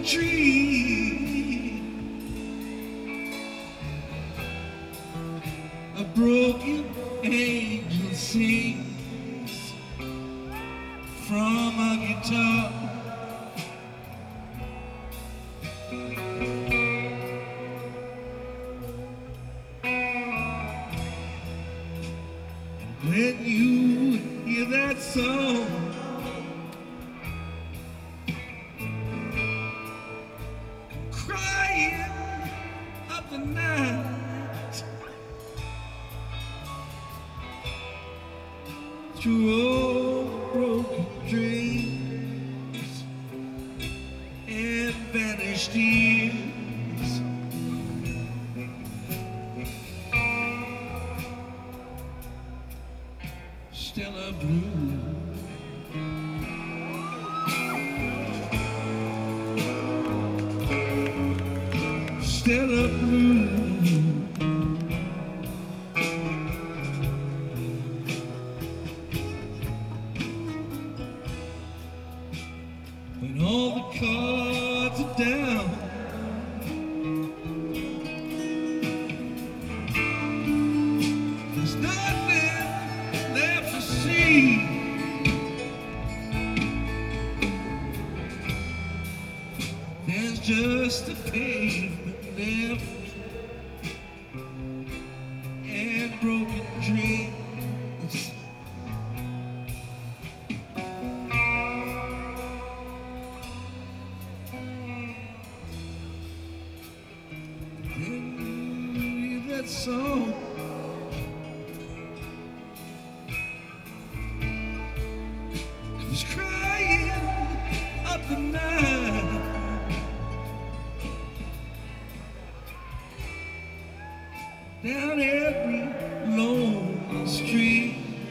dream, a broken angel sings from a guitar. When you hear that song, crying up the night, through all broken dreams and vanished years, Stella Blue. Stella Blue. When all the cards are down, there's nothing left to see. There's just a pavement left and broken dreams. Then you hear that song, comes crying up the night, down every lonely street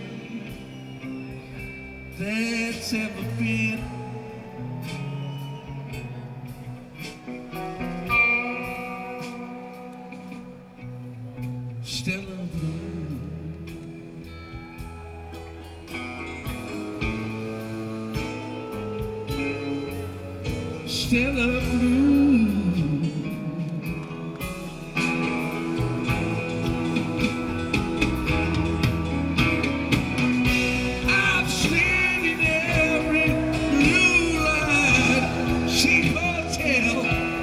that's ever been. Stella Blue. Stella Blue. I've seen in every blue light cheap hotel,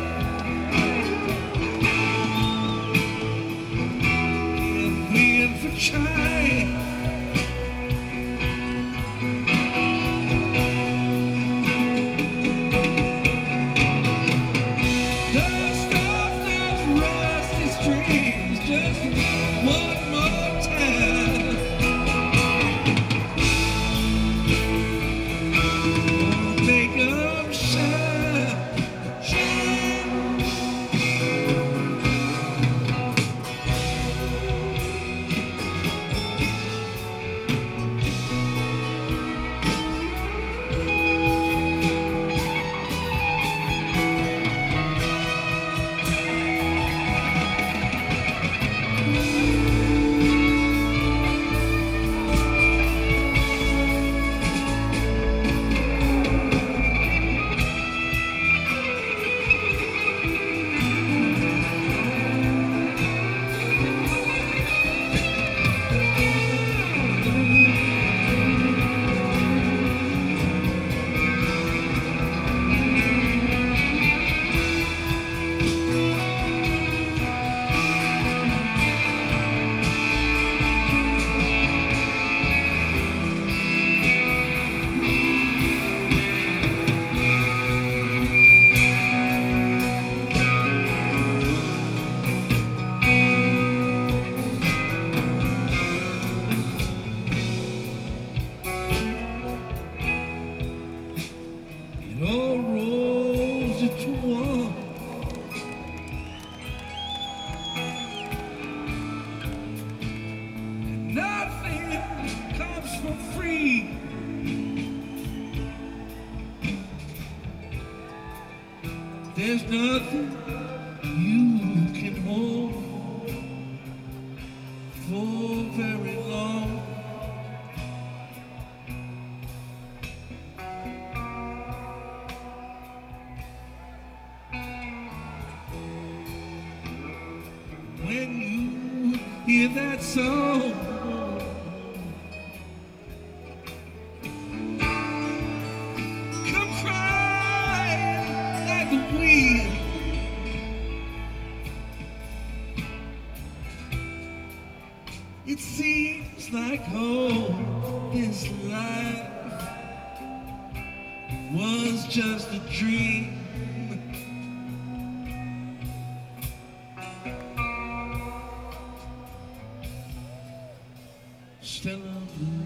for trying. Dust off those rusty strings just one more time. Oh, make 'em shine, shine. It all rolls into one, and nothing comes for free. There's nothing you can hold for very long. hear that song. Come crying like the wind. It seems like all this life was just a dream. Stella Blue.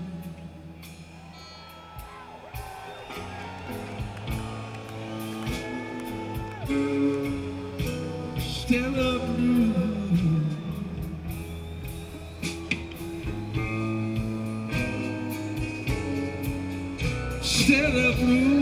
Stella Blue. Stella Blue.